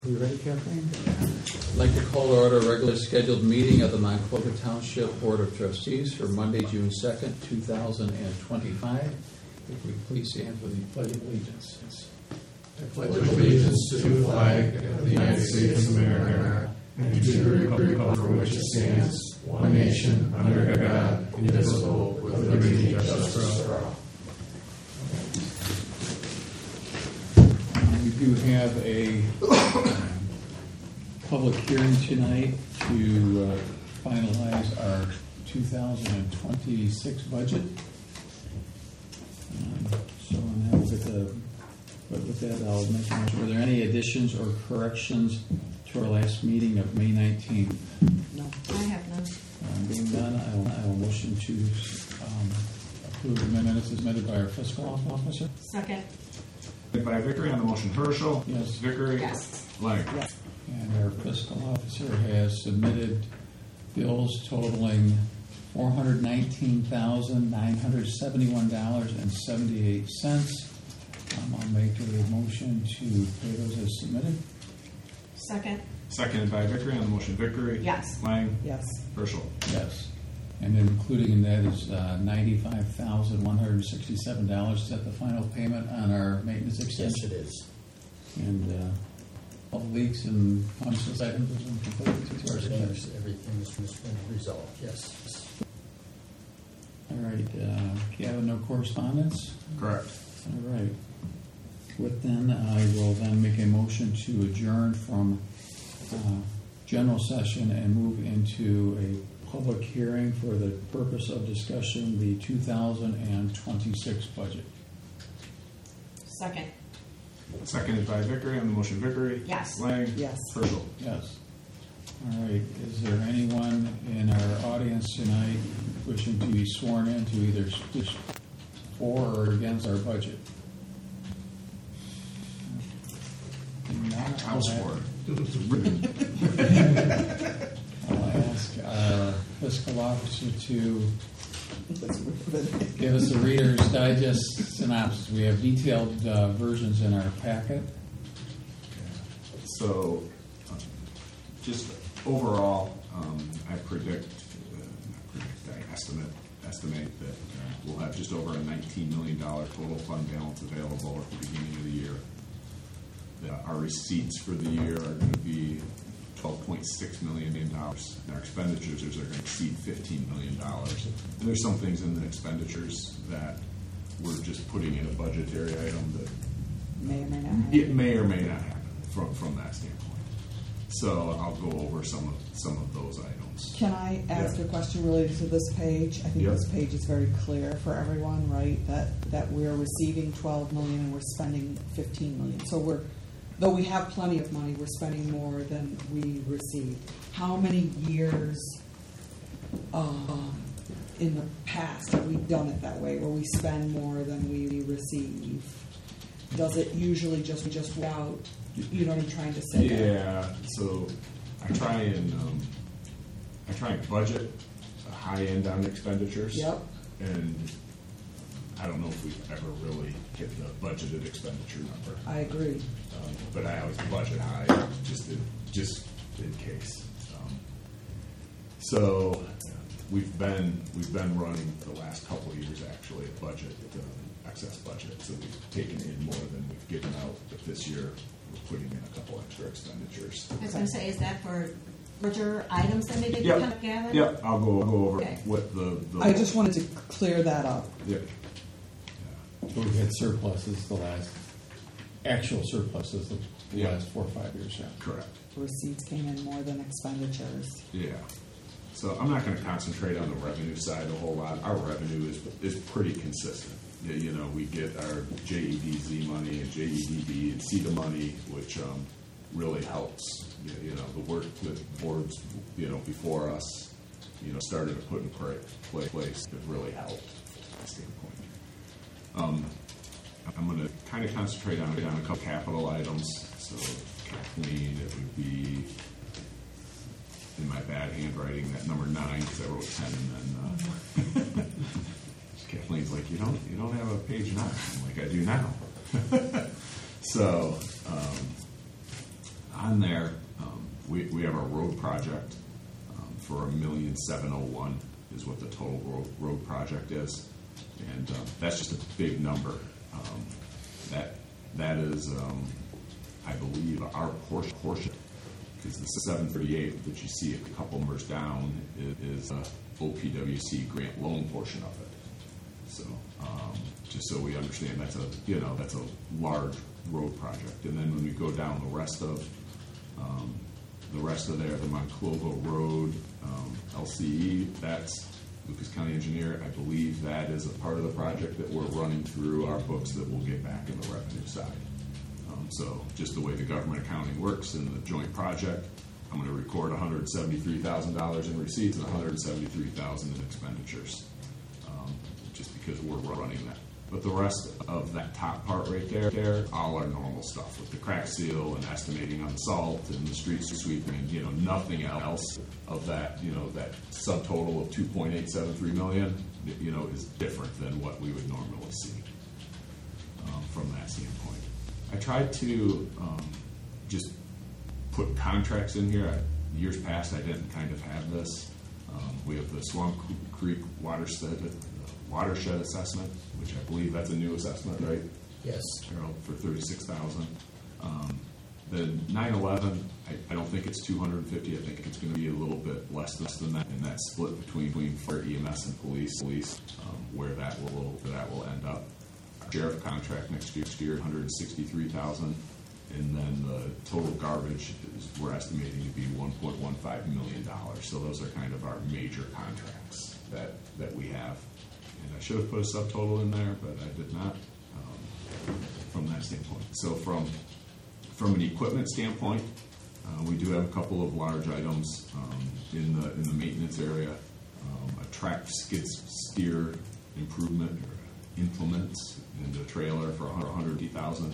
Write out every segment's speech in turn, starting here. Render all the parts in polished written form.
You ready, Kathleen? I'd like to call to order a regular scheduled meeting of the Monclova Township Board of Trustees for Monday, June 2nd, 2025. If we please stand for the Pledge of Allegiance. I pledge allegiance to the flag of the United States of America and to the republic for which it stands, one nation, under God, indivisible, with liberty and justice for all. We do have a public hearing tonight to finalize our 2026 budget. With that, I'll make a motion. Were there any additions or corrections to our last meeting of May 19th? No, I have none. Being done, I will motion to approve the minutes as submitted by our fiscal officer. Second. By Vickery on the motion. Herschel. Yes. Vickery. Yes. Lang. Yes. And our fiscal officer has submitted bills totaling $419,971.78. I'll make a motion to pay those as submitted. Second. Seconded by Vickery on the motion. Vickery. Yes. Lang. Yes. Herschel. Yes. And then including in that is $95,167. Is that the final payment on our maintenance extension? Yes, it is. And all the leaks and punch list items have been completed to our standards. Everything's been resolved, yes. All right. Gavin, no correspondence? Correct. All right. With then, I will then make a motion to adjourn from general session and move into a public hearing for the purpose of discussing the 2026 budget. Second. Seconded by Vickery on the motion. Vickery. Yes. Lang. Yes. Herschel. Yes. All right. Is there anyone in our audience tonight wishing to be sworn in to either speak for or against our budget? I was for it. I'll ask our fiscal officer to give us a Reader's Digest synopsis. We have detailed versions in our packet. So, just overall, I estimate that we'll have just over a $19 million total fund balance available at the beginning of the year. Our receipts for the year are going to be $12.6 million, and our expenditures are going to exceed $15 million. And there's some things in the expenditures that we're just putting in a budgetary item that May or may not happen. it may or may not happen from that standpoint. So I'll go over some of those items. Can I ask a question related to this page? I think this page is very clear for everyone, right? That we're receiving $12 million and we're spending $15 million. So though we have plenty of money, we're spending more than we receive. How many years in the past have we done it that way, where we spend more than we receive? Does it usually just out? You know what I'm trying to say? Yeah. So I try and budget a high end on expenditures. Yep. And I don't know if we've ever really hit the budgeted expenditure number. I agree. But I always budget high, just in case. So we've been running the last couple of years actually a budget, excess budget. So we've taken in more than we've given out. But this year we're putting in a couple extra expenditures. I was going to say, is that for larger items that maybe Yep. come up, Gavin? Yep, I'll go over Okay. what the I just wanted to clear that up. Yep. So we've had surpluses the last 4 or 5 years. Yeah. Correct. Receipts came in more than expenditures. Yeah. So I'm not going to concentrate on the revenue side a whole lot. Our revenue is pretty consistent. You know, we get our JEDZ money and JEDB and CETA money, which really helps. You know, the work that boards, before us, started to put in place that really helped from that standpoint. I'm going to kind of concentrate on a couple capital items. So Kathleen, it would be in my bad handwriting that number 9 because I wrote 10 and then Kathleen's like, you don't have a page 9. I'm like, I do now. So on on there, we have a road project for $1,701,000 is what the total road project is, and that's just a big number. That is, I believe, our portion, because the 738 that you see a couple numbers down is OPWC grant loan portion of it. So just so we understand, that's a large road project. And then when we go down the rest of there, the Monclova Road LCE, that's Lucas County Engineer. I believe that is a part of the project that we're running through our books that we'll get back in the revenue side. So just the way the government accounting works in the joint project, I'm going to record $173,000 in receipts and $173,000 in expenditures, just because we're running that. But the rest of that top part right there, all our normal stuff with the crack seal and estimating on the salt and the street sweeping, nothing else of that, that subtotal of $2.873 million, is different than what we would normally see from that standpoint. I tried to just put contracts in here. Years past, I didn't kind of have this. We have the Swamp Creek watershed assessment, which I believe that's a new assessment, right? Yes. Harold, for $36,000. The 9/11, I don't think it's 250. I think it's going to be a little bit less than that, and that's split between fire, EMS, and police. Where that will end up. Sheriff contract next year, $163,000, and then the total garbage we're estimating to be $1.15 million. So those are kind of our major contracts that we have. And I should have put a subtotal in there, but I did not from that standpoint. So from an equipment standpoint, we do have a couple of large items in the maintenance area. A track skid steer improvement or implements in the trailer for $150,000.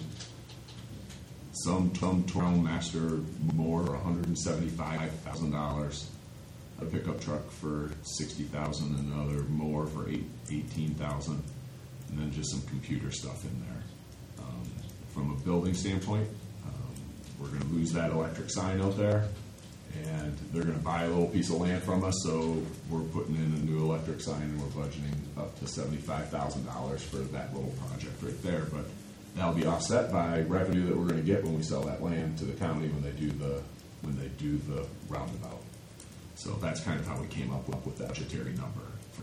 Some Town Master more for $175,000. A pickup truck for $60,000, and another more for $18,000, and then just some computer stuff in there. From a building standpoint, we're going to lose that electric sign out there, and they're going to buy a little piece of land from us, so we're putting in a new electric sign, and we're budgeting up to $75,000 for that little project right there. But that'll be offset by revenue that we're going to get when we sell that land to the county when they do the roundabout. So that's kind of how we came up with that budgetary number.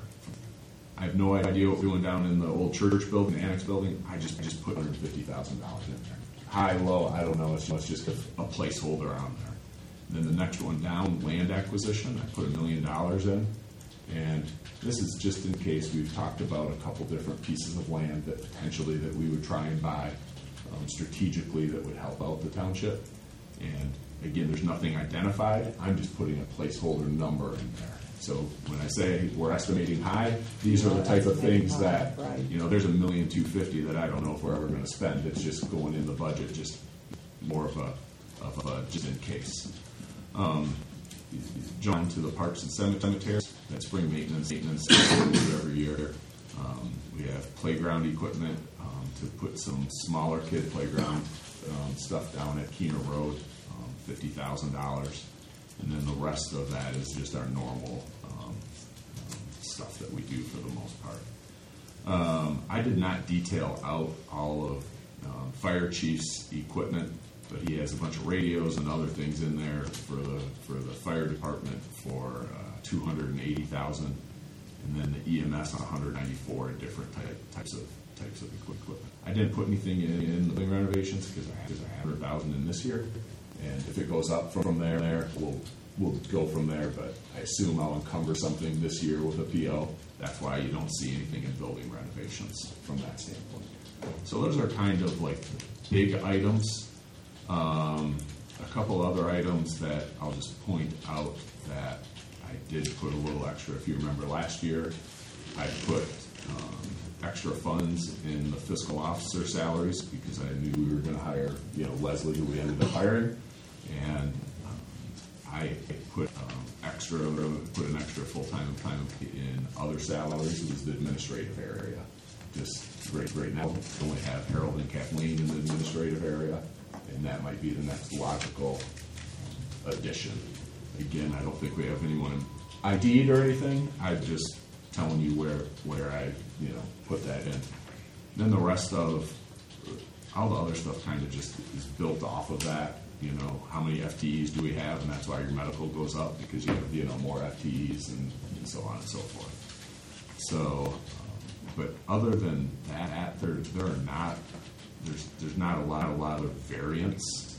I have no idea what we're doing down in the old church building, the annex building. I just put $150,000 in there. High, low, I don't know. It's just a placeholder on there. Then the next one down, land acquisition, I put $1 million in. And this is just in case. We've talked about a couple different pieces of land that potentially that we would try and buy strategically that would help out the township. And again, there's nothing identified. I'm just putting a placeholder number in there. So when I say we're estimating high, these are the type of things that, there's $1,250,000 that I don't know if we're ever going to spend. It's just going in the budget, just more of a just in case. John, to the parks and cemeteries, that spring maintenance we do every year. We have playground equipment to put some smaller kid playground stuff down at Keener Road, $50,000. And then the rest of that is just our normal stuff that we do for the most part. I did not detail out all of fire chief's equipment, but he has a bunch of radios and other things in there for the fire department for $280,000, and then the EMS $194 different types of equipment. I didn't put anything in the building renovations because I had $100,000 in this year. And if it goes up from there, we'll go from there. But I assume I'll encumber something this year with a PO. That's why you don't see anything in building renovations from that standpoint. So those are kind of like big items. A couple other items that I'll just point out that I did put a little extra. If you remember last year, I put extra funds in the fiscal officer salaries because I knew we were going to hire, Leslie, who we ended up hiring. And I put an extra full-time in other salaries. It was the administrative area. Just right now, we only have Harold and Kathleen in the administrative area, and that might be the next logical addition. Again, I don't think we have anyone ID'd or anything. I'm just telling you where I, put that in. Then the rest of, all the other stuff kind of just is built off of that. How many FTEs do we have? And that's why your medical goes up, because you have, more FTEs and so on and so forth. So, but other than that, there's not a lot of variance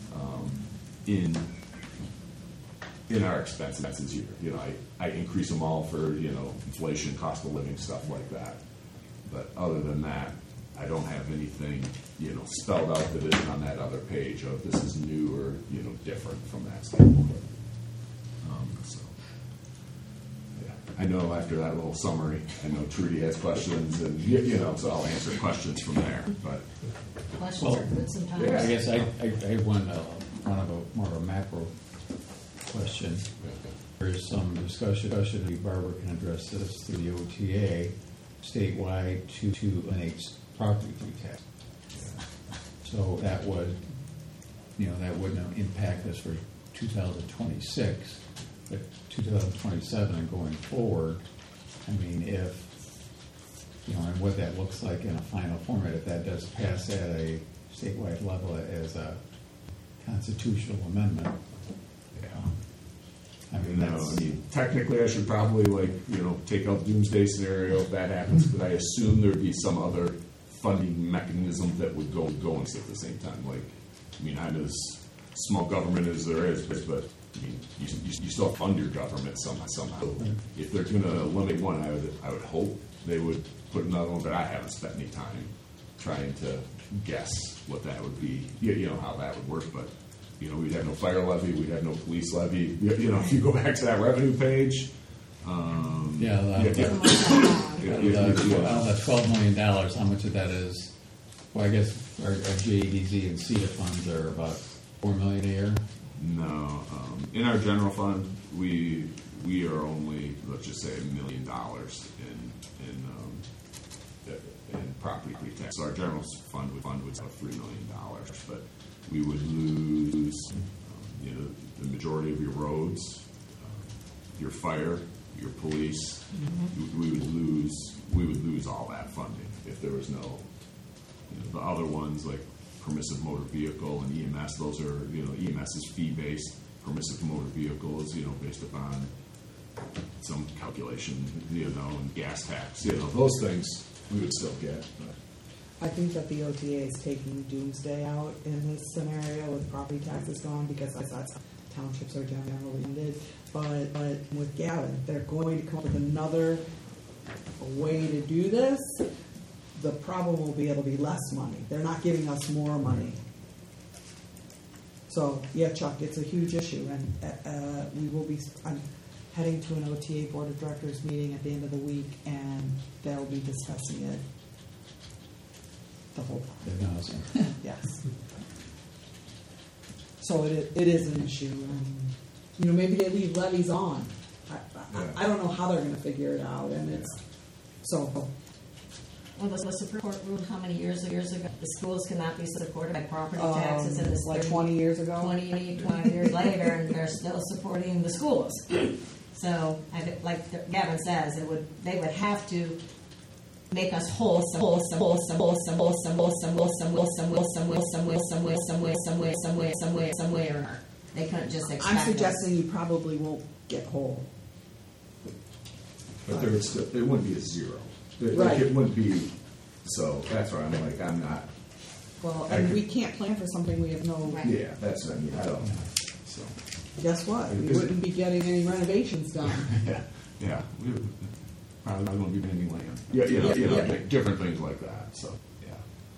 in our expenses here. I increase them all for, inflation, cost of living, stuff like that. But other than that, I don't have anything, spelled out that isn't on that other page of this is new or, different from that standpoint. So, yeah. I know after that little summary, I know Trudy has questions and, so I'll answer questions from there, but. Questions are good sometimes. Yeah. I guess I have one more of a macro question. There's some discussion, maybe Barbara can address this through the OTA, statewide to eliminate property tax. So that would, that wouldn't impact us for 2026, but 2027 and going forward, I mean, if, and what that looks like in a final format, if that does pass at a statewide level as a constitutional amendment. I mean, technically I should probably take out doomsday scenario if that happens, but I assume there'd be some other funding mechanism that would go at the same time. I'm as small government as there is, but you still fund your government somehow. If they're going to eliminate one, I would hope they would put another one, but I haven't spent any time trying to guess what that would be, how that would work, but we'd have no fire levy, we'd have no police levy. If you go back to that revenue page, that $12 million, how much of that is? Well, I guess our JEDZ and CETA funds are about $4 million a year. No, in our general fund, we are only, let's just say, $1 million in property tax. So our general fund would have $3 million, but we would lose, the majority of your roads, your fire, your police. Mm-hmm. We would lose all that funding if there was no. The other ones like permissive motor vehicle and EMS, those are EMS is fee based. Permissive motor vehicle is based upon some calculation, and gas tax, those things we would still get. But. I think that the OTA is taking doomsday out in this scenario with property taxes gone, because that's how townships are generally funded. But with Gavin, they're going to come up with another way to do this. The problem will be it'll be less money. They're not giving us more money. So yeah, Chuck, it's a huge issue, and we will be. I'm heading to an OTA board of directors meeting at the end of the week, and they'll be discussing it. The whole time. Yes. So it is an issue, and maybe they leave levies on. I don't know how they're going to figure it out, and it's so. Well, the Supreme Court ruled how many years ago the schools cannot be supported by property taxes, and like 20 years ago. 20 years later, and they're still supporting the schools. So, like Gavin says, they would have to make us whole somewhere. They couldn't just expect I'm suggesting you probably won't get whole. But there would still, it wouldn't be a zero. Right. It wouldn't be, so that's why I'm not. Well, and we can't plan for something we have no. Right. Yeah, that's what I mean. I don't know. So. Guess what? We wouldn't be getting any renovations done. Yeah. We probably won't be bending land. Yeah. Different things like that. So, yeah.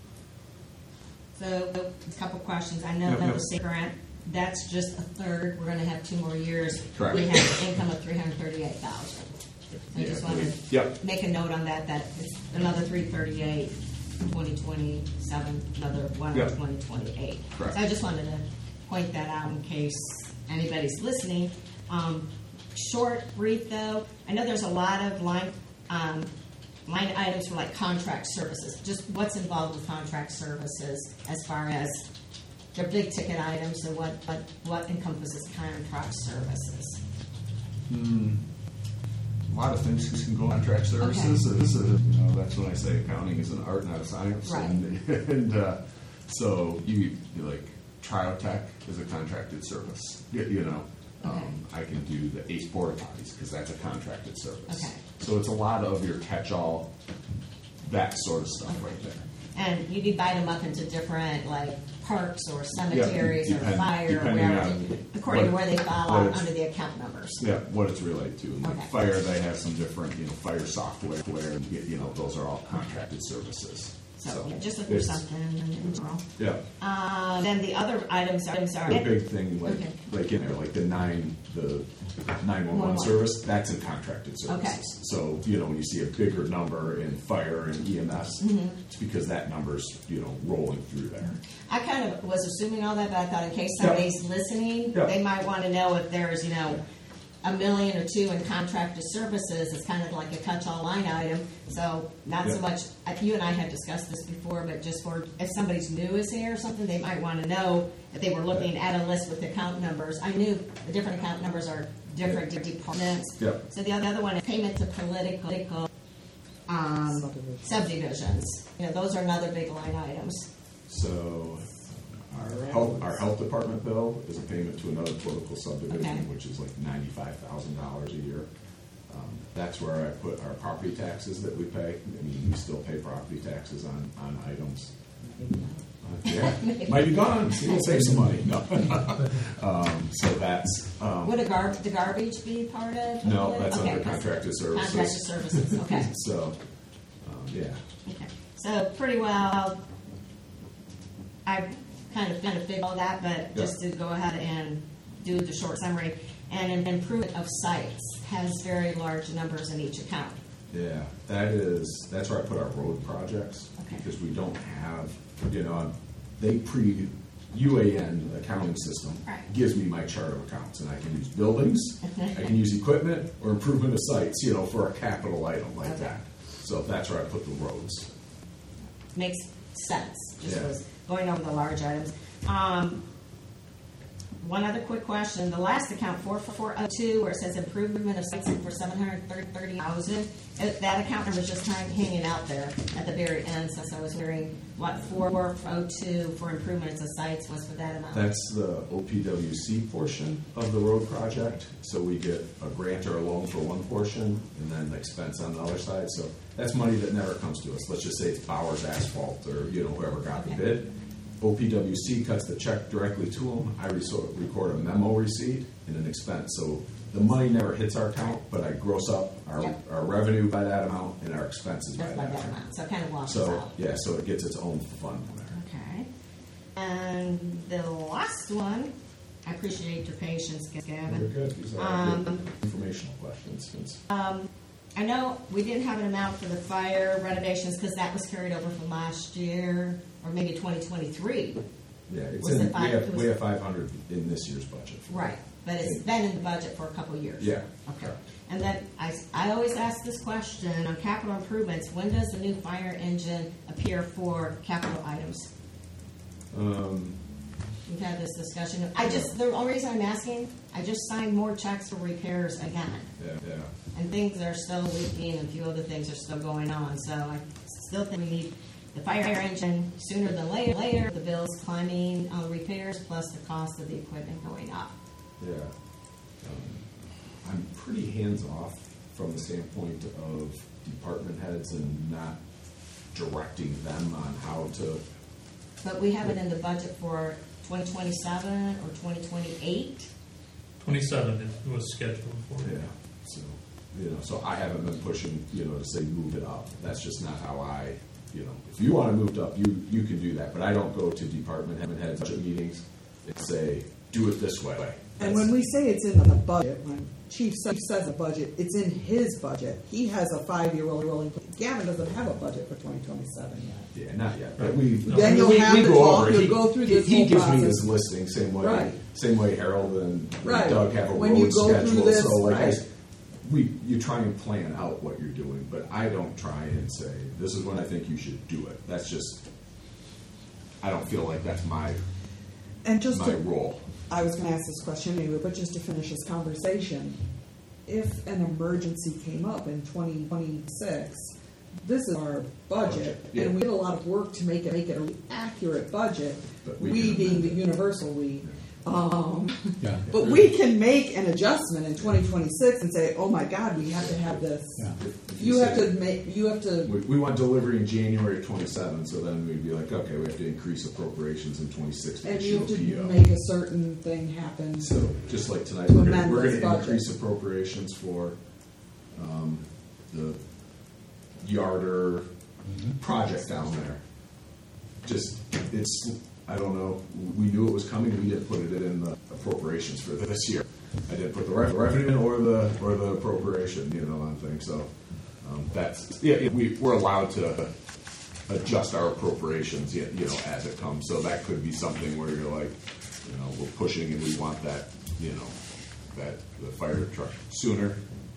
So, a couple questions. I know that was grant. That's just a third. We're going to have 2 more years. Correct. We have an income of $338,000. I just wanted to make a note on that it's another $338, 2027, another one in 2028. Correct. So I just wanted to point that out in case anybody's listening. Short, brief though. I know there's a lot of line items for like contract services. Just what's involved with contract services as far as they're big ticket items, so what encompasses contract services? A lot of things can go on contract services. That's when I say accounting is an art, not a science. Right. And so you like Triotech is a contracted service. Okay. I can do the ACE porta potties because that's a contracted service. Okay. So it's a lot of your catch-all, that sort of stuff right there. And you divide them up into different, like, parks or cemeteries or fire, or depending wherever, on according to where they fall out it's- under the account numbers. Yeah, what it's related to. And like Okay. fire, they have some different, fire software, those are all contracted services. So, yeah, just looking for it's- something in general. Yeah. Then the other items are. The big thing, like, Okay. like in there, like the 911 One. service, that's in contracted services. Okay. So, when you see a bigger number in fire and EMS, it's because that number's, rolling through there. I kind of was assuming all that, but I thought in case Yeah. somebody's listening, Yeah. they might want to know if there's, $1 million or $2 million in contracted services. It's kind of like a catch-all line item. So not so Yeah. much, you and I had discussed this before, but just for, if somebody's new is here or something, they might want to know if they were looking at a list with account numbers. I knew the different account numbers are different departments. Yeah. So the other one is payment to political subdivisions. Those are another big line items. So our health department bill is a payment to another political subdivision, Okay. which is like $95,000 a year. That's where I put our property taxes that we pay. We still pay property taxes on items. Yeah, might be gone. See, we'll save some money. No. So that's Would the garbage be part of? no, that's Okay, under that's contracted services. Contracted services, okay. So, yeah. Okay. So pretty well, I kind of figured all that, but just to go ahead and do the short summary. And an improvement of sites has very large numbers in each account. Yeah, that's where I put our road projects, Okay. because we don't have, UAN accounting system Right. gives me my chart of accounts, and I can use buildings, I can use equipment, or improvement of sites, for a capital item like Okay. that. So that's where I put the roads. Makes sense, just Yeah. was going over the large items. One other quick question, the last account, 4402, where it says improvement of sites for $730,000, that account number was just hanging out there at the very end, since I was hearing what 4402 for improvements of sites was for that amount. That's the OPWC portion of the road project. So we get a grant or a loan for one portion, and then the expense on the other side. So that's money that never comes to us. Let's just say it's Bowers Asphalt, or whoever got the Okay. bid. OPWC cuts the check directly to them. I record a memo receipt and an expense. So the money never hits our account, but I gross up Yep. our revenue by that amount and our expenses by Just by that that amount. amount, so it kind of washes So out. yeah, so it gets its own fund there. Okay. And the last one, I appreciate your patience, Gavin. You're good. These are good informational questions. I know we didn't have an amount for the fire renovations because that was carried over from last year, or maybe 2023. Yeah, it's Was in, it five- it was- we have 500 in this year's budget. for it. Right, but it's been in the budget for a couple of years. Yeah. Okay. And then I always ask this question on capital improvements, when does the new fire engine appear for capital items? We've had this discussion. The only reason I'm asking, I just signed more checks for repairs again. Yeah. And things are still leaking, and a few other things are still going on. So I still think we need the fire engine sooner than later. The bills climbing on repairs, plus the cost of the equipment going up. Yeah. I'm pretty hands-off from the standpoint of department heads and not directing them on how to. But we have it in the budget for 2027 or 2028. 27 it was scheduled for. Yeah. So, so I haven't been pushing, to say move it up. That's just not how I, if you want to move it up, you can do that. But I don't go to department heads budget meetings and say, do it this way. And when we say it's in the budget, when Chief says a budget, it's in his budget. He has a 5-year rolling. Gavin doesn't have a budget for 2027 yet. Yeah, not yet. But Right. we Then you'll we have to go talk, over it. you'll He- go through this He whole gives me process. this listing Right. same way Harold and Right. Doug have a When road you go through schedule. this, So like right. you try and plan out what you're doing, but I don't try and say this is when I think you should do it. That's just I don't feel like that's my And just my to, role. I was gonna ask this question anyway, but just to finish this conversation, if an emergency came up in 2026, this is our budget, Yeah. and we did a lot of work to make it an accurate budget, But we we can being amend the it. universal we. Yeah. But we can make an adjustment in 2026 and say, oh my God, we have to have this. Yeah. You have to make, you have to, We want delivery in January 27, so then we'd be like, okay, we have to increase appropriations in 26 to and you issue have a to PO. make a certain thing happen. So, just like tonight, To we're amend going this to budget. increase appropriations for the Yarder project down there. Just, it's, I don't know, we knew it was coming, we didn't put it in the appropriations for this year. I didn't put the revenue in or the appropriation, on things, so, that's, we're allowed to adjust our appropriations, as it comes, so that could be something where you're like, we're pushing and we want that, that, the fire truck sooner.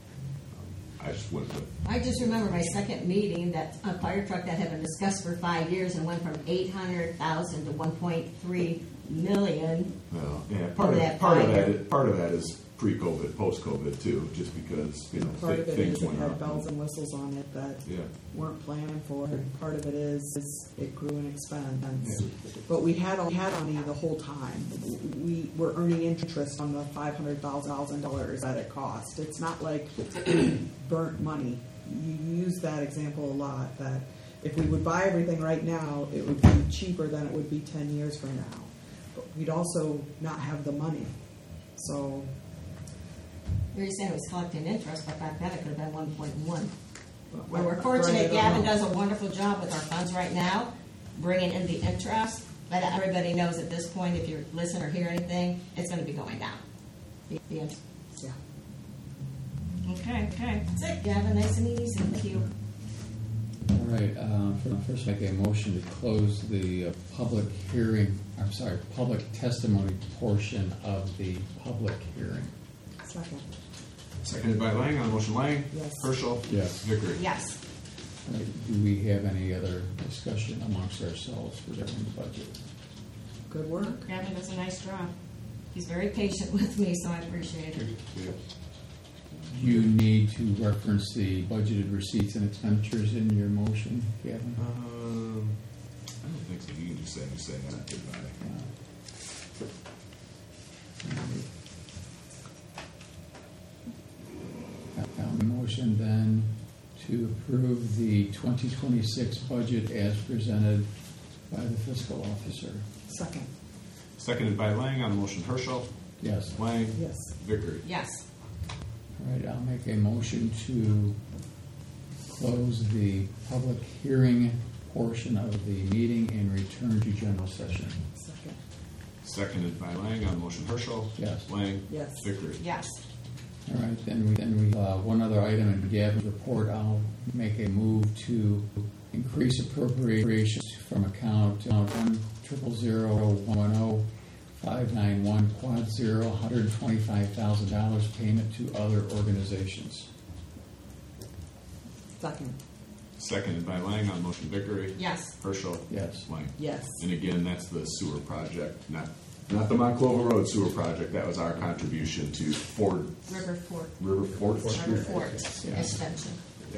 I just went with, I just remember my second meeting, that a fire truck that had been discussed for 5 years and went from 800,000 to 1.3 million. part That of that is pre-COVID, post-COVID too, just because, Part of it things is it went had up. bells and whistles on it that Yeah. weren't planning for. And part of it is it grew in expense. Yeah. But we had money the whole time. We were earning interest on the $500,000 that it cost. It's not like burnt money. You use that example a lot, that if we would buy everything right now, it would be cheaper than it would be 10 years from now. But we'd also not have the money. So You're saying it was collecting interest, but back then it could have been 1.1. Well, we're I fortunate don't Gavin know. does a wonderful job with our funds right now, bringing in the interest, but everybody knows at this point, if you listen or hear anything, it's gonna be going down. The interest. Yeah. Okay, that's it, Gavin, nice and easy, thank you. All right, first make a motion to close the public testimony portion of the public hearing. Second. Seconded by Lang, on the motion Lang. Yes. Herschel. Yes. Vickery. Yes. All right, do we have any other discussion amongst ourselves regarding the budget? Good work. Gavin does a nice job. He's very patient with me, so I appreciate it. Yeah. You need to reference the budgeted receipts and expenditures in your motion, Gavin. I don't think so. You can just say that. Goodbye. Motion then to approve the 2026 budget as presented by the fiscal officer. Second. Seconded by Lang, on the motion Herschel. Yes. Lang. Yes. Vickery. Yes. All right, I'll make a motion to close the public hearing portion of the meeting and return to general session. Second. Seconded by Lang, on the motion Herschel. Yes. Lang. Yes. Vickery. Yes. All right, then we one other item in Gavin's report. I'll make a move to increase appropriations from account 1000110 quad 0 $125,000 payment to other organizations. Second. Seconded by Lang, on the motion Vickery. Yes. Herschel. Yes. Lang. Yes. And again, that's the sewer project, not the Monclova Road sewer project. That was our contribution to River Fort. River Fort River Street. Fort Yeah. extension. Yeah.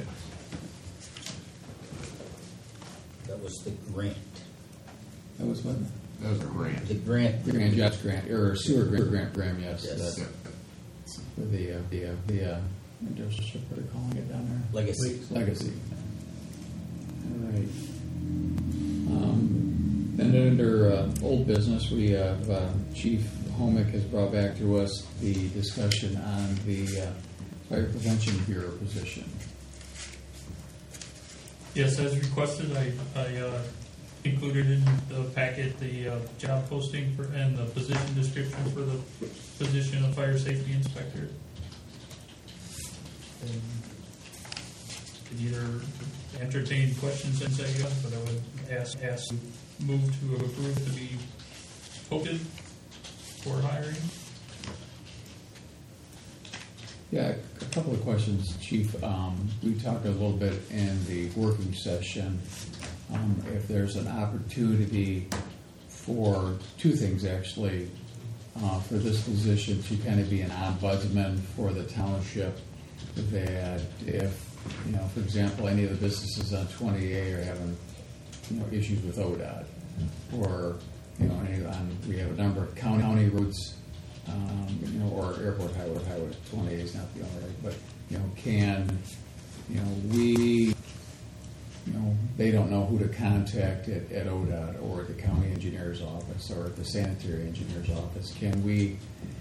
That was the grant. That was what? That was a grant. The grant. Grant, yes, grant, or sewer grant, yes. Yes. Yeah. For the industrial, what are they calling it down there? Legacy. Legacy. All right. Then under old business, we have Chief Homick has brought back to us the discussion on the Fire Prevention Bureau position. Yes, as requested, I included in the packet the job posting and the position description for the position of fire safety inspector. Could either entertain questions and say yes, but I would ask to move to approve to be posted for hiring. Yeah, a couple of questions, Chief. We talked a little bit in the working session. If there's an opportunity for two things, actually. For this position, to kind of be an ombudsman for the township, that if, for example, any of the businesses on 20A are having, issues with ODOT, or, we have a number of county roads, or airport highway 20A is not the only road, but, they don't know who to contact at ODOT or at the county engineer's office or at the sanitary engineer's office. Can we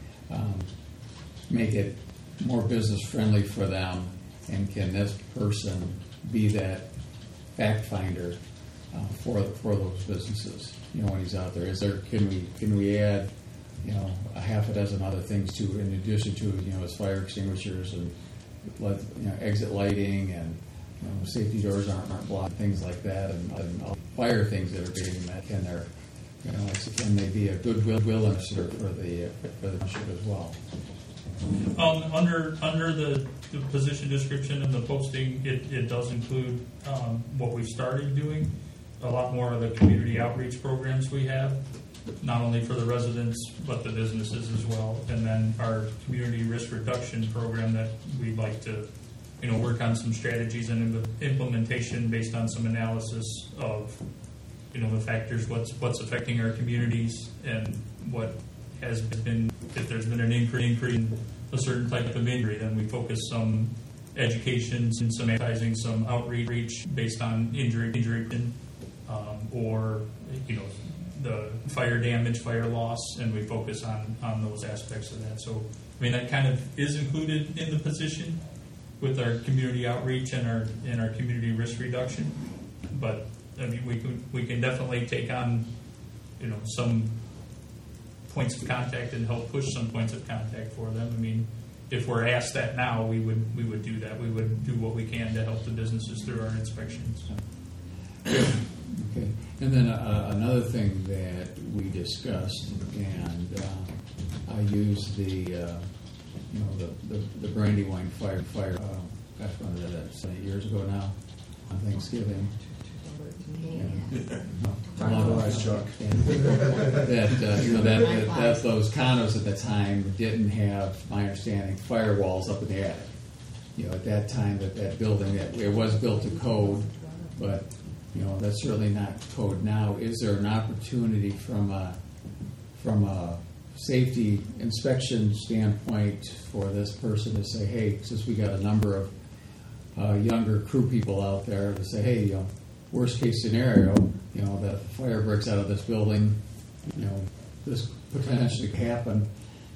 make it more business friendly for them, and can this person be that fact finder for those businesses? When he's out there, can we add a half a dozen other things to, in addition to his fire extinguishers and exit lighting and safety doors aren't blocked, things like that, and fire things that are being met. Can they be a goodwill ambassador for the township as well? Under the position description and the posting, it does include what we've started doing. A lot more of the community outreach programs we have, not only for the residents but the businesses as well, and then our community risk reduction program that we'd like to work on some strategies and implementation based on some analysis of the factors, what's affecting our communities, and what has been, if there's been an increase in a certain type of injury, then we focus some education, some advertising, some outreach based on injury, or the fire damage, fire loss, and we focus on those aspects of that. So that kind of is included in the position with our community outreach and our community risk reduction. But we can definitely take on some points of contact and help push some points of contact for them. If we're asked that now, we would do that. We would do what we can to help the businesses through our inspections. Okay. And then another thing that we discussed, and I used the Brandywine fire. Gosh, when was that? 7 years ago now, on Thanksgiving. Chuck. That those condos at the time didn't have, my understanding, firewalls up in the attic. At that time, that building, it was built to code, but that's certainly not code now. Is there an opportunity from a safety inspection standpoint for this person to say, hey, since we got a number of younger crew people out there, to say, hey, worst case scenario, that fire breaks out of this building, this potentially could happen,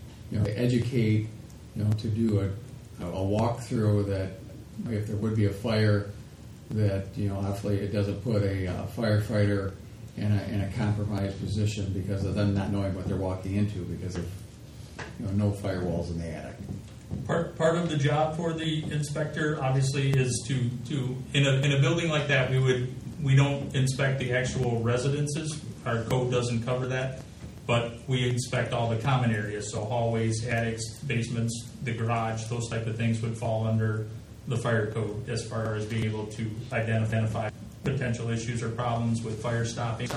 educate, to do a walkthrough that if there would be a fire, that hopefully it doesn't put a firefighter in a compromised position because of them not knowing what they're walking into because of no firewalls in the attic. Part of the job for the inspector obviously is to in a building like that we don't inspect the actual residences. Our code doesn't cover that, but we inspect all the common areas, so hallways, attics, basements, the garage, those type of things would fall under the fire code as far as being able to identify potential issues or problems with fire stopping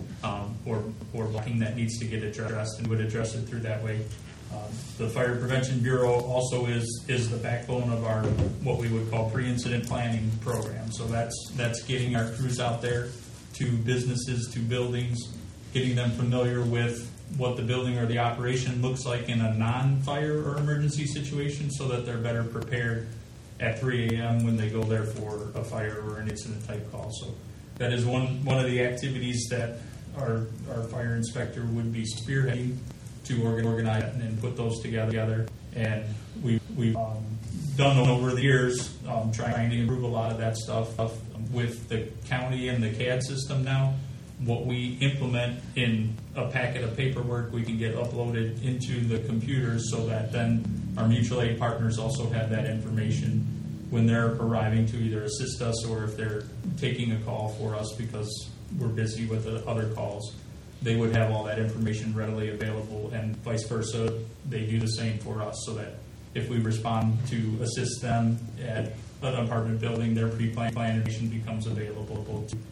or blocking that needs to get addressed, and would address it through that way. The Fire Prevention Bureau also is the backbone of our what we would call pre-incident planning program. So that's getting our crews out there to businesses, to buildings, getting them familiar with what the building or the operation looks like in a non-fire or emergency situation, so that they're better prepared at 3 a.m. when they go there for a fire or an incident type call. So that is one of the activities that our fire inspector would be spearheading to organize and put those together. And we've done over the years trying to improve a lot of that stuff with the county and the CAD system now. What we implement in a packet of paperwork, we can get uploaded into the computers so that then our mutual aid partners also have that information when they're arriving to either assist us or if they're taking a call for us because we're busy with the other calls. They would have all that information readily available, and vice versa. They do the same for us, so that if we respond to assist them at an apartment building, their pre-planned information becomes available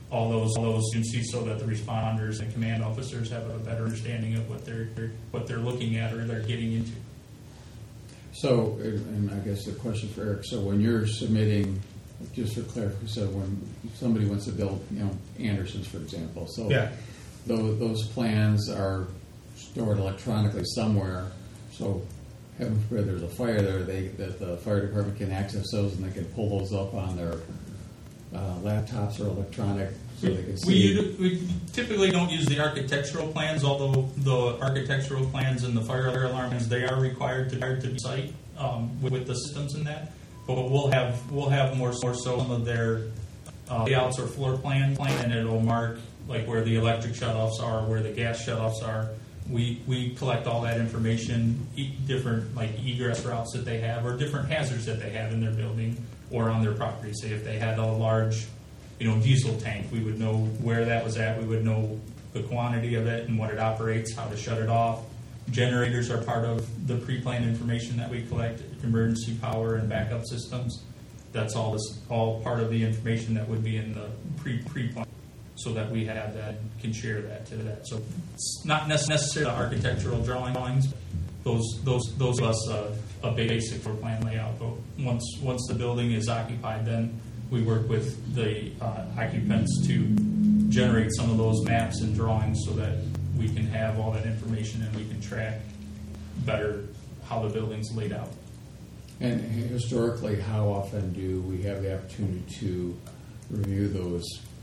all those agencies so that the responders and command officers have a better understanding of what they're looking at or they're getting into. So, and I guess the question for Eric, so when you're submitting, just for clarification, so when somebody wants to build, Anderson's, for example, so Yeah. those plans are stored electronically somewhere, so heaven forbid there's a fire there, that the fire department can access those and they can pull those up on their laptops or electronic, so they can see. We typically don't use the architectural plans, although the architectural plans and the fire alarms, they are required to be site with the systems in that. But we'll have more so some of their layouts or floor plan, and it'll mark like where the electric shutoffs are, where the gas shutoffs are. We collect all that information, different like egress routes that they have, or different hazards that they have in their building or on their property. Say if they had a large, diesel tank, we would know where that was at. We would know the quantity of it and what it operates, how to shut it off. Generators are part of the pre-planned information that we collect. Emergency power and backup systems. That's all part of the information that would be in the pre-plan, so that we have that and can share that to that. So it's not necessarily architectural drawings. Those give us a basic floor plan layout. But once the building is occupied, then we work with the occupants to generate some of those maps and drawings so that we can have all that information and we can track better how the building's laid out. And historically, how often do we have the opportunity to review those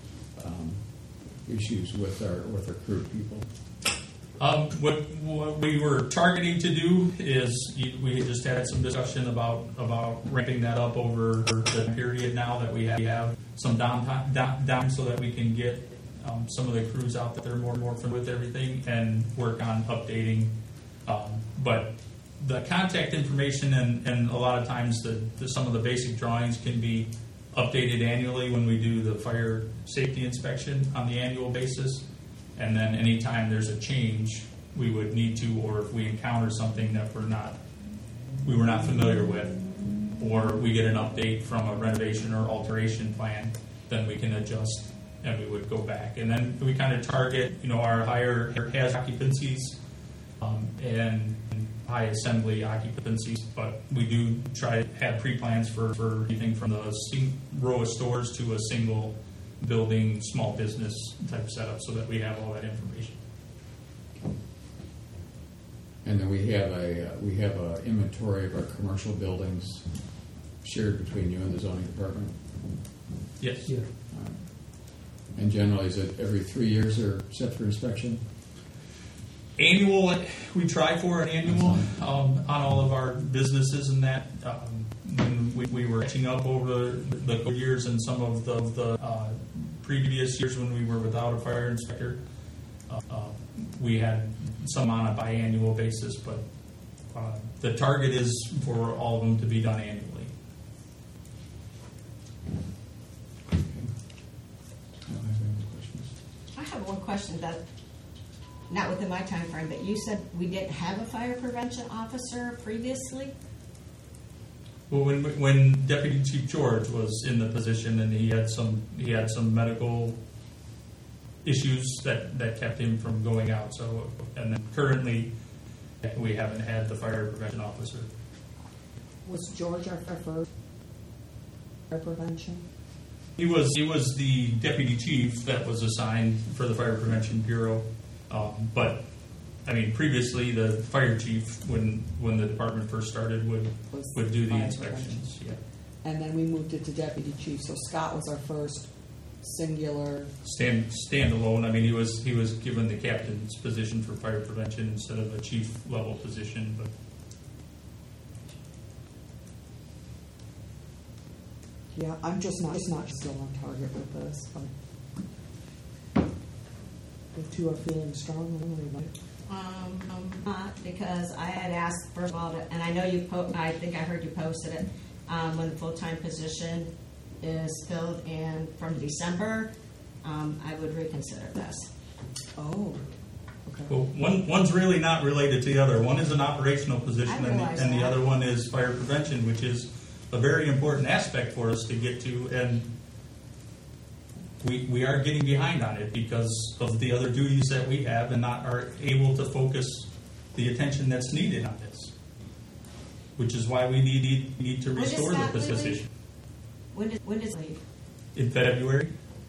issues with our crew people? What we were targeting to do is we just had some discussion about ramping that up over the period now that we have some downtime so that we can get some of the crews out that are more familiar with everything and work on updating. But the contact information and a lot of times some of the basic drawings can be updated annually when we do the fire safety inspection on the annual basis. And then anytime there's a change, we would need to, or if we encounter something that we were not familiar with, or we get an update from a renovation or alteration plan, then we can adjust and we would go back. And then we kind of target, our higher hazard occupancies and high assembly occupancies, but we do try to have pre-plans for anything from the row of stores to a single building, small business type setup, so that we have all that information. And then we have a inventory of our commercial buildings shared between you and the zoning department. Yes. Yeah. And generally, is it every 3 years or set for inspection? Annual, we try for an annual on all of our businesses and that. When we were catching up over the years and some of the previous years when we were without a fire inspector, we had some on a biannual basis, but the target is for all of them to be done annually. Okay. I don't have any questions. I have one question that, not within my time frame, but you said we didn't have a fire prevention officer previously? Well, when Deputy Chief George was in the position and he had some medical issues that kept him from going out. So, and then currently we haven't had the fire prevention officer. Was George our first fire prevention? He was the deputy chief that was assigned for the Fire Prevention Bureau, but I mean previously the fire chief, when the department first started, would do the fire inspections. prevention. And then we moved it to deputy chief. So Scott was our first singular. Standalone. I mean, he was given the captain's position for fire prevention instead of a chief level position, but. Yeah, I'm just not still on target with this. The two are feeling strong. Not because I had asked first of all, and I know I think I heard you posted it when the full-time position is filled in from December. I would reconsider this. Oh, okay. Well, one's really not related to the other. One is an operational position, I realize and the that. other one is fire prevention, which is a very important aspect for us to get to. And we are getting behind on it because of the other duties that we have and not are able to focus the attention that's needed on this. Which is why we need to When does restore the Scott leave? position. When does it leave? In February?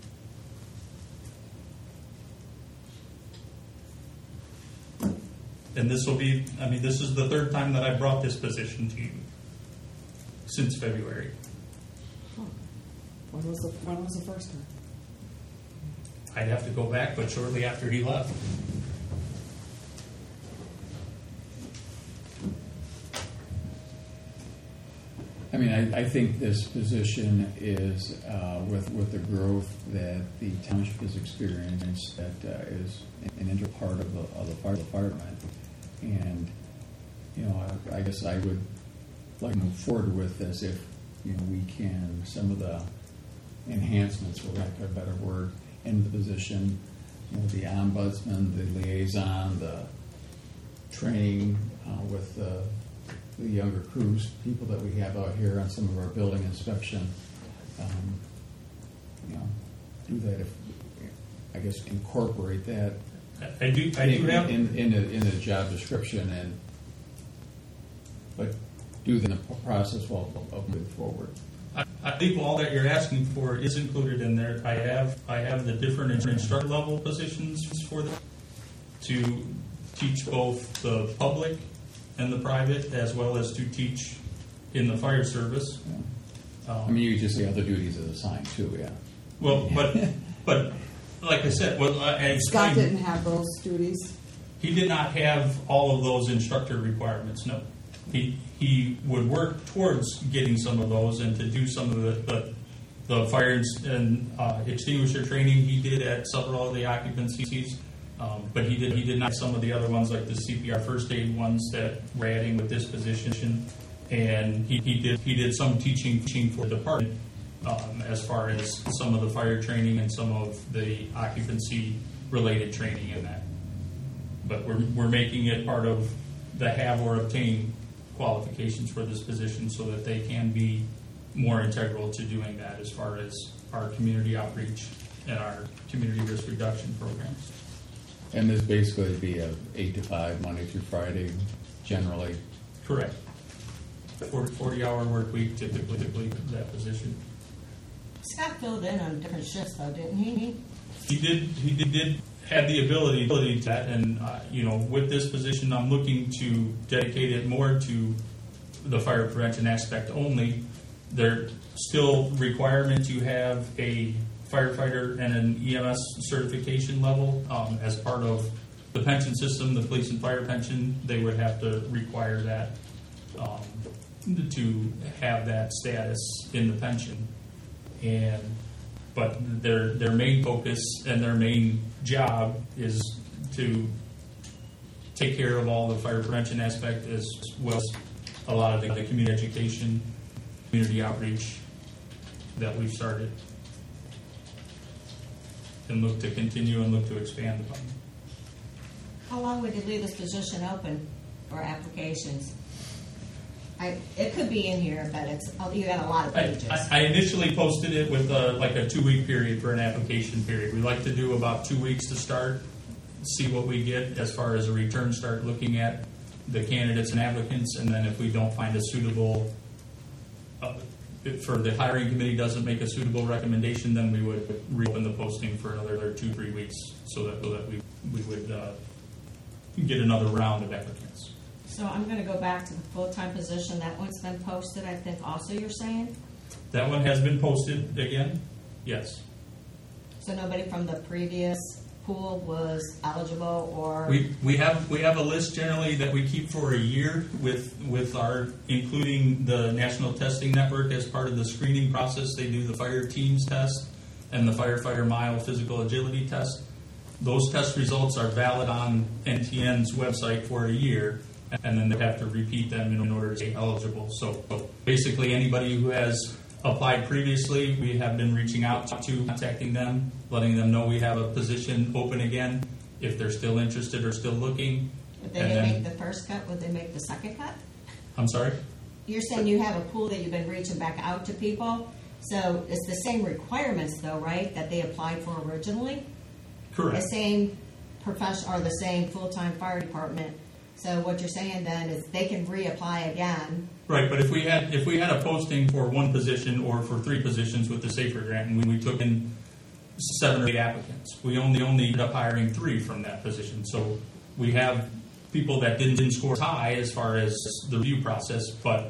And this will be, this is the third time that I brought this position to you since February. When was the first time? I'd have to go back, but shortly after he left. I think this position is, with the growth that the township has experienced, that is an integral part of the fire department. And, I guess I would like to move forward with this if, we can, some of the enhancements, for lack of a better word, in the position, the ombudsman, the liaison, the training with the younger crews, people that we have out here on some of our building inspection, do that if, I guess, incorporate that I do have. in the job description, but do the process of moving forward. I think all that you're asking for is included in there. I have the different instructor level positions for them to teach both the public and the private, as well as to teach in the fire service. You just say other duties as assigned too, yeah. Well, but like I said, Scott didn't have those duties. He did not have all of those instructor requirements. No, he would work towards getting some of those and to do some of the fire and extinguisher training he did at several of the occupancies. But he did not some of the other ones, like the CPR first aid ones that we're adding with this position, and he did some teaching for the department as far as some of the fire training and some of the occupancy related training in that. But we're making it part of the have or obtain qualifications for this position so that they can be more integral to doing that as far as our community outreach and our community risk reduction programs. And this basically would be a 8 to 5, Monday through Friday, generally. Correct. 40-hour work week, typically that position. Scott filled in on different shifts, though, didn't he? He did have the ability to that, and with this position, I'm looking to dedicate it more to the fire prevention aspect only. There's still requirement to have a firefighter and an EMS certification level as part of the pension system, the police and fire pension. They would have to require that to have that status in the pension. But their main focus and their main job is to take care of all the fire prevention aspect, as well as a lot of the community education, community outreach that we've started, and look to continue and look to expand upon. How long would you leave this position open for applications? It could be in here, but you got a lot of pages. I initially posted it with like a 2-week period for an application period. We like to do about 2 weeks to start, see what we get as far as a return, start looking at the candidates and applicants, and then if we don't find a suitable, for the hiring committee doesn't make a suitable recommendation, then we would reopen the posting for another 2-3 weeks so that we would get another round of applicants. So I'm going to go back to the full-time position. That one's been posted, I think, also, you're saying? That one has been posted again? Yes. So nobody from the previous pool was eligible, or? We have a list generally that we keep for a year with our, including the National Testing Network as part of the screening process. They do the fire teams test and the firefighter mile physical agility test. Those test results are valid on NTN's website for a year, and then they have to repeat them in order to be eligible. So basically anybody who has applied previously, we have been reaching out to, contacting them, letting them know we have a position open again. If they're still interested or still looking. If they didn't make the first cut, would they make the second cut? I'm sorry? You're saying you have a pool that you've been reaching back out to people. So it's the same requirements though, right, that they applied for originally? The Correct. same profession, or the same full-time fire department. So what you're saying then is they can reapply again. Right, but if we had a posting for one position or for 3 positions with the Safer Grant, and we took in 7 or 8 applicants, we only ended up hiring 3 from that position. So we have people that didn't score as high as far as the review process, but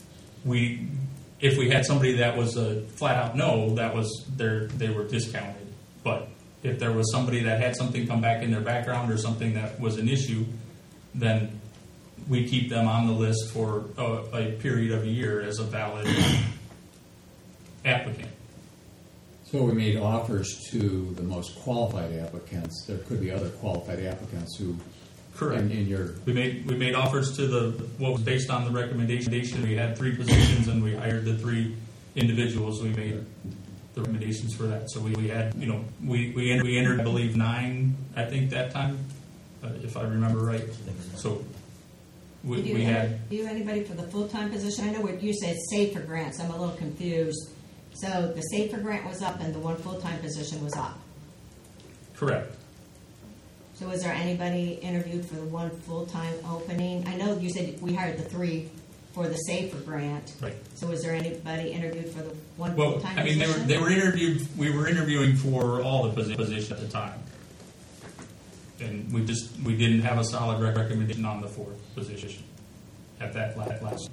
if we had somebody that was a flat out no, they were discounted. But if there was somebody that had something come back in their background or something that was an issue, then we keep them on the list for a period of a year as a valid applicant. So we made offers to the most qualified applicants. There could be other qualified applicants who, Correct. in your, We made offers to what was based on the recommendation. We had 3 positions and we hired the 3 individuals. We made the recommendations for that. So we had, we entered, I believe, 9, I think, that time, if I remember right. So we had. Do you have anybody for the full-time position? I know what you said, Safer Grants. I'm a little confused. So the Safer Grant was up and the one full-time position was up. Correct. So was there anybody interviewed for the one full-time opening? I know you said we hired the 3 for the Safer Grant. Right. So was there anybody interviewed for the one Well, full-time I mean, position? they were interviewed. We were interviewing for all the positions at the time, and we didn't have a solid recommendation on the 4th position at that last.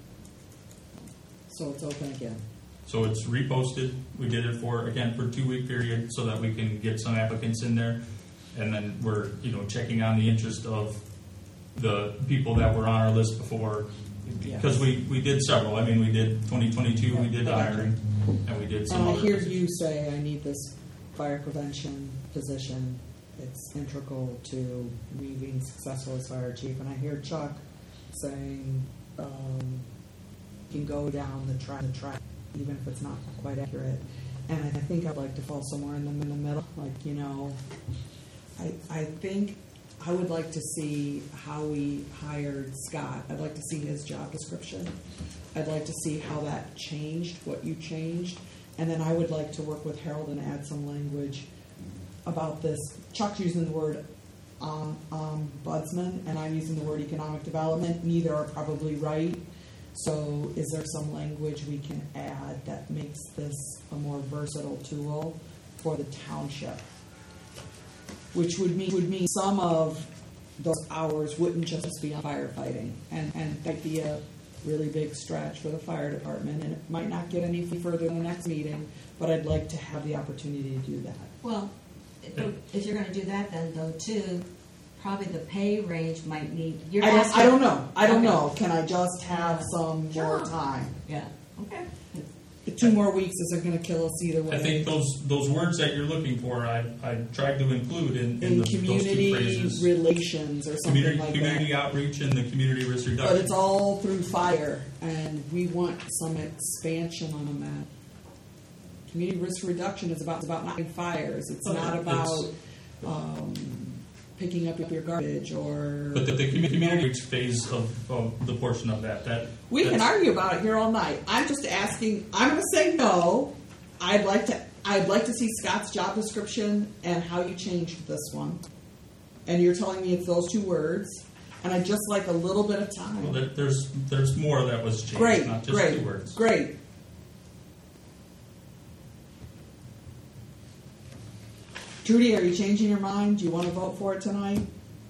So it's open again. So it's reposted. We did it for 2-week period so that we can get some applicants in there, and then we're checking on the interest of the people that were on our list before, because we did several. I mean, we did 2022. We did the hiring, and we did some. And I other hear positions. you say, I need this fire prevention position. It's integral to me being successful as fire chief. And I hear Chuck saying, you can go down the track, even if it's not quite accurate. And I think I'd like to fall somewhere in the middle. I think I would like to see how we hired Scott. I'd like to see his job description. I'd like to see how that changed, what you changed. And then I would like to work with Harold and add some language about this. Chuck's using the word ombudsman, and I'm using the word economic development. Neither are probably right. So is there some language we can add that makes this a more versatile tool for the township? Which would mean some of those hours wouldn't just be on firefighting, and that'd be a really big stretch for the fire department, and it might not get any further in the next meeting, but I'd like to have the opportunity to do that. Well, if you're going to do that, then though too, probably the pay range might need. I don't know. I don't Okay. know. Can I just have some more Sure. time? Yeah. Okay. 2 more weeks isn't going to kill us either way. I think those words that you're looking for, I tried to include in those 2 community phrases. relations or something Community like that. outreach and the community risk reduction. But it's all through fire, and we want some expansion on that. Community risk reduction is about not fires. It's Okay. not about picking up your garbage or. But the community outreach phase of the portion of that We can that's- argue about it here all night. I'm just asking. I'm going to say no. I'd like to see Scott's job description and how you changed this one. And you're telling me it's those 2 words, and I'd just like a little bit of time. Well, there's more that was changed, Great, not just great, 2 words. great. Trudy, are you changing your mind? Do you want to vote for it tonight?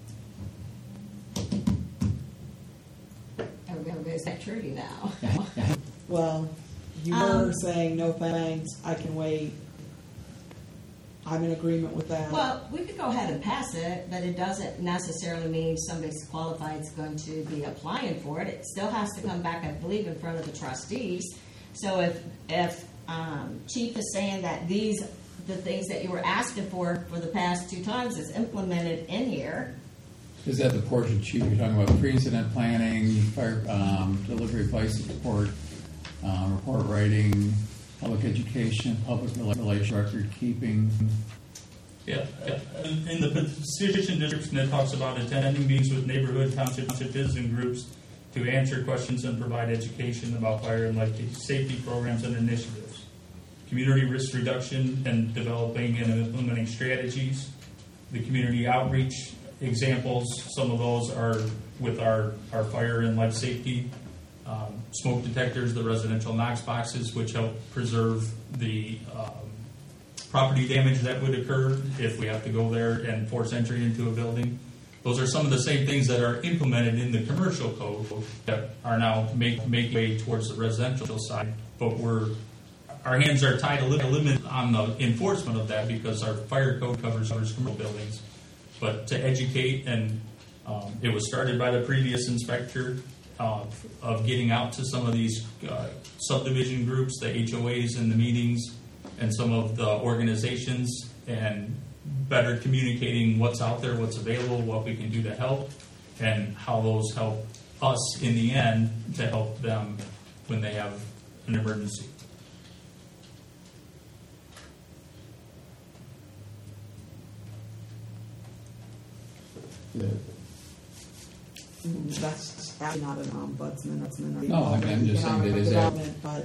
Everybody's like Trudy now. Well, you were saying no thanks. I can wait. I'm in agreement with that. Well, we could go ahead and pass it, but it doesn't necessarily mean somebody's qualified is going to be applying for it. It still has to come back, I believe, in front of the trustees. So if Chief is saying that the things that you were asking for the past 2 times is implemented in here, is that the portion, Chief, you're talking about pre-incident planning, fire, delivery of life support, report writing, public education, public relations, record keeping. Yeah. In the position description, it talks about attending meetings with neighborhood, township citizen groups to answer questions and provide education about fire and life safety programs and initiatives. community risk reduction and developing and implementing strategies. The community outreach examples, some of those are with our fire and life safety, smoke detectors, the residential Knox boxes, which help preserve the property damage that would occur if we have to go there and force entry into a building. Those are some of the same things that are implemented in the commercial code that are now make way towards the residential side. But our hands are tied a limit on the enforcement of that because our fire code covers commercial buildings. But to educate, and it was started by the previous inspector of getting out to some of these subdivision groups, the HOAs and the meetings, and some of the organizations, and better communicating what's out there, what's available, what we can do to help, and how those help us in the end to help them when they have an emergency. That's actually not an ombudsman, that's an No, I'm just saying that is development, but,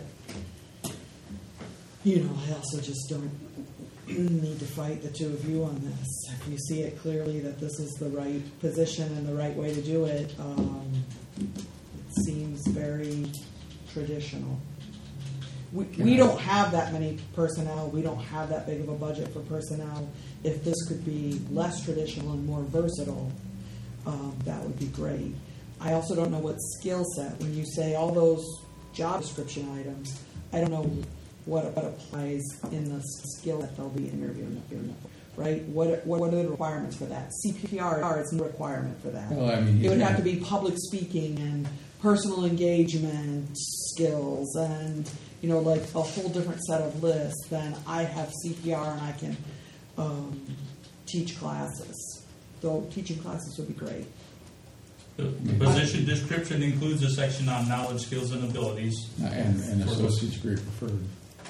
I also just don't need to fight the two of you on this. If you see it clearly that this is the right position and the right way to do it, it seems very traditional. We don't have that many personnel, we don't have that big of a budget for personnel. If this could be less traditional and more versatile, that would be great. I also don't know what skill set, when you say all those job description items, I don't know what applies in the skill that they'll be interviewing, right? What are the requirements for that? CPR is no requirement for that. Well, I mean, it would have to be public speaking and personal engagement skills and, like a whole different set of lists than I have CPR and I can teach classes. Though teaching classes would be great. The position description includes a section on knowledge, skills, and abilities. And associate's degree preferred.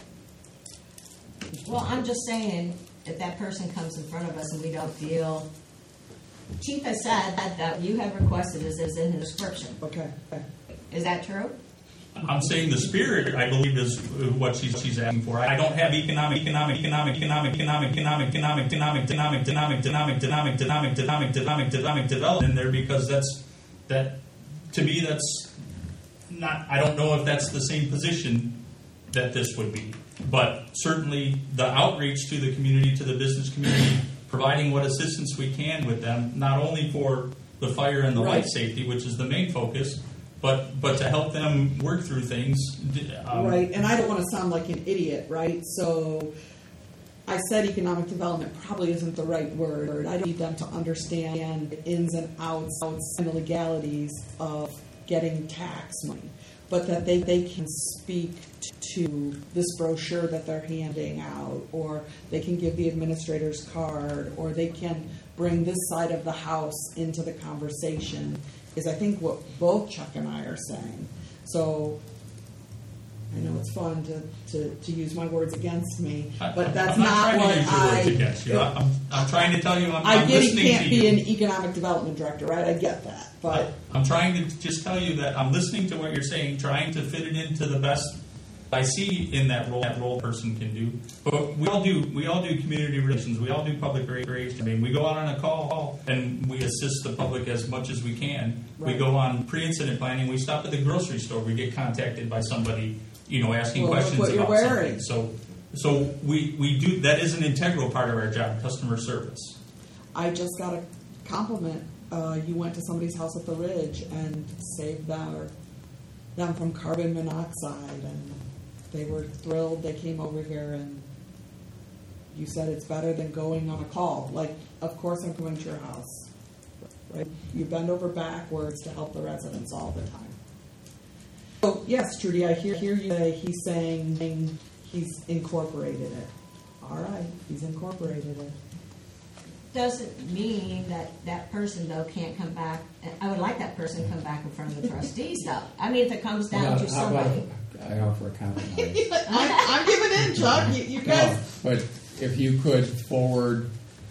Well, I'm just saying, if that person comes in front of us and we don't deal, Chief has said that you have requested is in his description. Okay. Is that true? I'm saying the spirit, I believe, is what she's asking for. I don't have economic development in there because that to me that's not. I don't know if that's the same position that this would be, but certainly the outreach to the community, to the business community, providing what assistance we can with them, not only for the fire and the life safety, which is the main focus. But to help them work through things. Right, and I don't want to sound like an idiot, right? So I said economic development probably isn't the right word. I don't need them to understand the ins and outs and the legalities of getting tax money, but that they can speak to this brochure that they're handing out, or they can give the administrator's card, or they can bring this side of the house into the conversation. Is I think what both Chuck and I are saying. So I know it's fun to use my words against me, but that's not what I'm trying to tell you. I get he can't be an economic development director, right? I get that, but I'm trying to just tell you that I'm listening to what you're saying, trying to fit it into the best I see in that role a person can do. But we all do community relations. We all do public relations. I mean, we go out on a call and we assist the public as much as we can. Right. We go on pre-incident planning. We stop at the grocery store. We get contacted by somebody, asking questions about something. So we do. That is an integral part of our job, customer service. I just got a compliment. You went to somebody's house at the Ridge and saved them from carbon monoxide, and they were thrilled. They came over here, and you said it's better than going on a call. Like, of course I'm coming to your house, right? You bend over backwards to help the residents all the time. So, yes, Trudy, I hear you say he's saying he's incorporated it. All right, he's incorporated it. Doesn't mean that person, though, can't come back. I would like that person to come back in front of the trustees, though. I mean, if it comes down to somebody. I offer a compromise. I'm giving in, Chuck. You guys. No, but if you could forward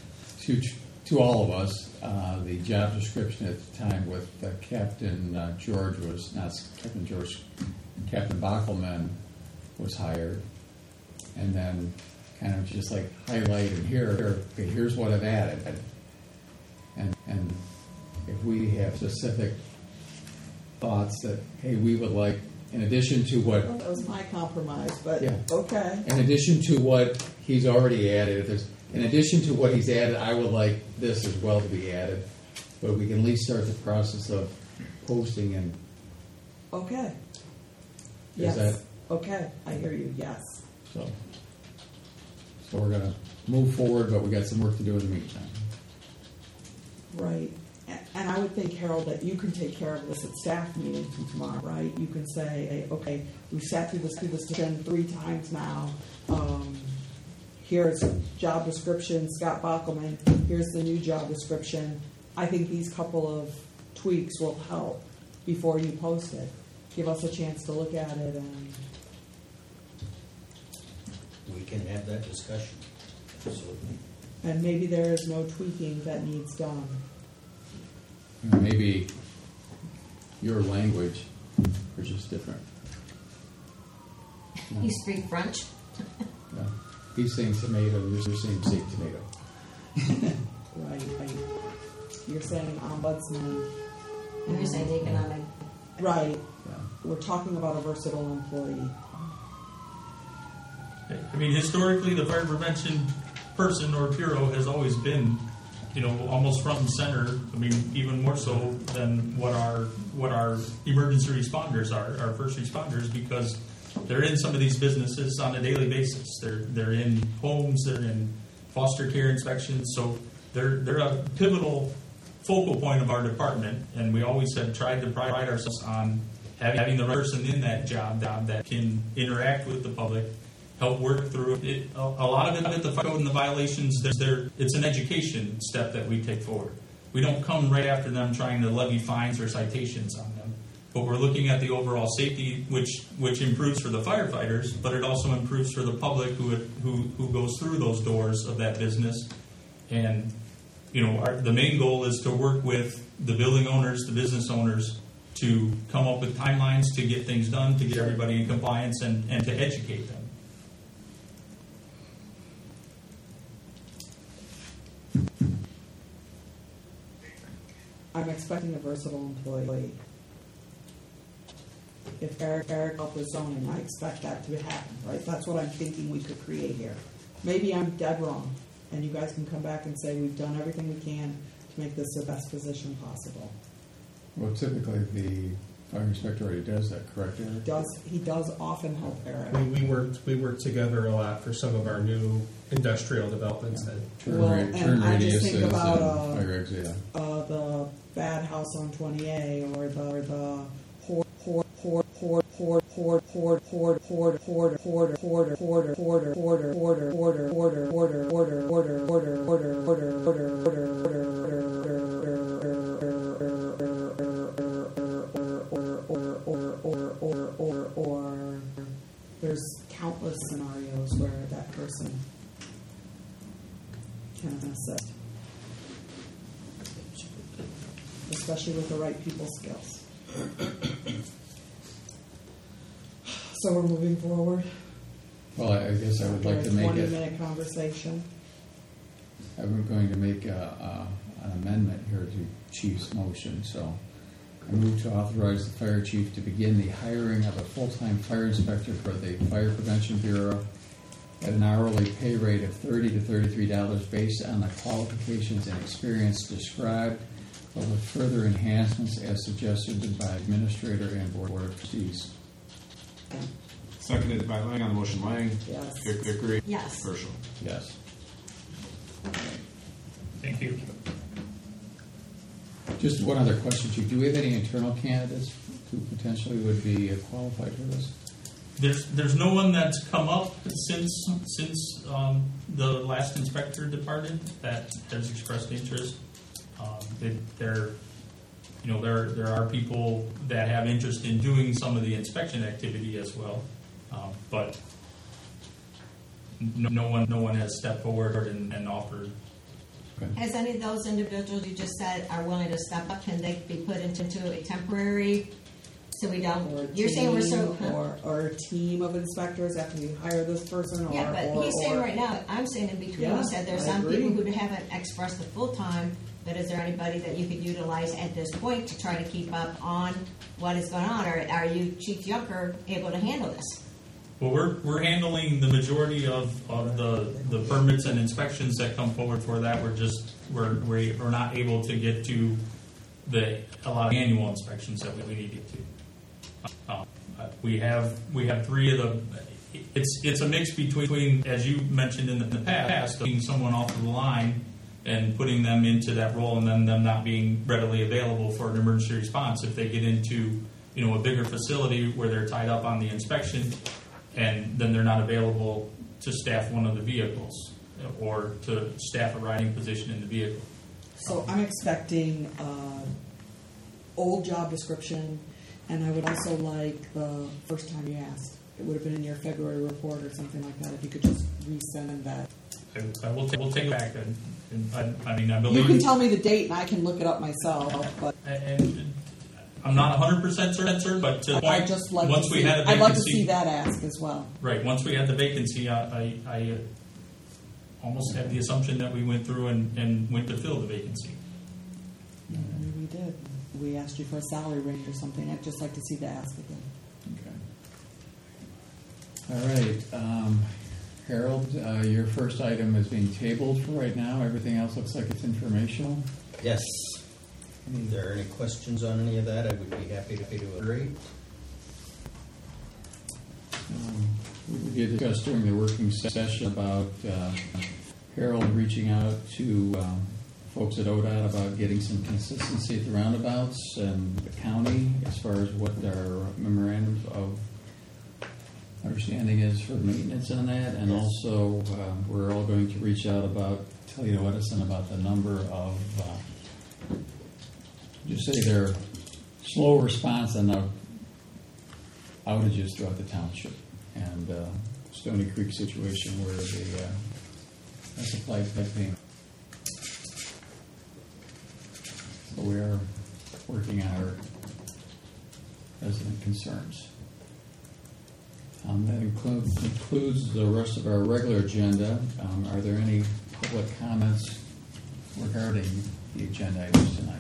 to all of us the job description at the time with Captain George was not Captain George. Captain Bockelman was hired. and then kind of just like highlight and okay, here's what I've added. And if we have specific thoughts that, hey, we would like, in addition to what, Well, that was my compromise, but, Yeah. okay. in addition to what he's already added, if there's, in addition to what he's added, I would like this as well to be added. But we can at least start the process of posting and, Okay. Is Yes, that- okay, I hear you, yes. so. So we're gonna move forward, but we got some work to do in the meantime. Right, and I would think, Harold, that you can take care of this at staff meeting tomorrow, right? You can say, hey, okay, we've sat through this again 3 times now. Here's job description, Scott Bockelman, here's the new job description. I think these couple of tweaks will help before you post it. Give us a chance to look at it and, We can have that discussion, absolutely. and maybe there is no tweaking that needs done. Maybe your language is just different. You speak French? Yeah. He's saying tomato, you're saying steak tomato. Right, you're saying ombudsman. And you're saying economic. Right, Yeah. we're talking about a versatile employee. I mean, historically, the fire prevention person or bureau has always been, almost front and center. I mean, even more so than what our emergency responders are, our first responders, because they're in some of these businesses on a daily basis. They're in homes, they're in foster care inspections, so they're a pivotal focal point of our department. And we always have tried to pride ourselves on having the right person in that job that can interact with the public, help work through it. A lot of it, the code and the violations, it's an education step that we take forward. We don't come right after them trying to levy fines or citations on them, but we're looking at the overall safety, which improves for the firefighters, but it also improves for the public who goes through those doors of that business. And the main goal is to work with the building owners, the business owners, to come up with timelines to get things done, to get everybody in compliance, and to educate them. I'm expecting a versatile employee. If Eric up with zoning, I expect that to happen, right? That's what I'm thinking we could create here. Maybe I'm dead wrong, and you guys can come back and say we've done everything we can to make this the best position possible. Well, typically the fire inspector already does that, correct, Eric? He does often help Eric. We worked together a lot for some of our new industrial developments that Well, and I just think radiuses about, and fire exit. The bad house on 20A, or the or there's countless scenarios where that person can assist, especially with the right people skills. So we're moving forward. Well, I guess I would like to make it, 20-minute conversation. I'm going to make an amendment here to Chief's motion, so I move to authorize the fire chief to begin the hiring of a full-time fire inspector for the Fire Prevention Bureau at an hourly pay rate of $30 to $33 based on the qualifications and experience described, but with further enhancements as suggested by Administrator and Board of Trustees. Seconded by Lang. On the motion, Lang. Yes. Vickery. Yes. Herschel. Yes. Thank you. Just one other question, Chief. Do we have any internal candidates who potentially would be qualified for this? There's no one that's come up since the last inspector departed that has expressed interest. There are people that have interest in doing some of the inspection activity as well, but no one has stepped forward and offered. Okay. Has any of those individuals you just said are willing to step up? Can they be put into a temporary So we Or a don't, you're saying we're so, team, or a team of inspectors after we hire this person, or. yeah, but he's saying right now, I'm saying in between, Yeah, he said there's I some agree. people who haven't expressed the full-time, but is there anybody that you could utilize at this point to try to keep up on what is going on? Or are you, Chief Junker, able to handle this? Well, we're handling the majority of the permits and inspections that come forward for that. We're not able to get to a lot of annual inspections that we need to get to. We have three of the. It's a mix between, as you mentioned in the past, taking someone off of the line and putting them into that role, and then them not being readily available for an emergency response if they get into a bigger facility where they're tied up on the inspection, and then they're not available to staff one of the vehicles or to staff a riding position in the vehicle. So I'm expecting old job description, and I would also like the first time you asked. It would have been in your February report or something like that, if you could just resend that. We'll take it back. I You believe. can tell me the date and I can look it up myself, but And I'm not 100% certain, but to the point, I'd just like once to we see, had a I'd like to vacancy, see that asked as well. right? Once we had the vacancy, I almost had the assumption that we went through and went to fill the vacancy. Maybe we did. We asked you for a salary range or something. I'd just like to see the ask again. Okay. All right. Harold, your first item is being tabled for right now. Everything else looks like it's informational. Yes. If there are any questions on any of that, I would be happy to agree. We did discuss during the working session about Harold reaching out to folks at ODOT about getting some consistency at the roundabouts and the county as far as what our memorandums of understanding is for maintenance on that. And also, we're all going to reach out tell Edison about the number of, just say their slow response on the outages throughout the township, and Stony Creek situation where that's applied by payment. So we are working on our resident concerns. That includes the rest of our regular agenda. Are there any public comments regarding the agenda items tonight?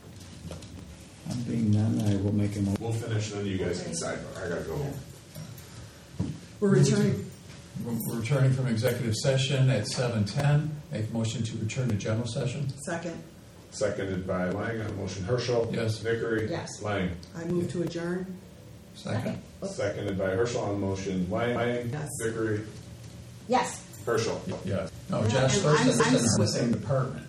Being none, I will make a motion. We'll finish, and then you guys can decide. I gotta go. We're returning. We're returning from executive session at 7:10. Make a motion to return to general session. Second, Seconded by Lang on the motion. Herschel. Yes. Vickery. Yes. Lang. I move to adjourn. Second. Seconded by Herschel on the motion. Lang. Yes. Vickery. Yes. Herschel. Yes. No, Yeah, Josh and I'm Thurston is in the switching. same department.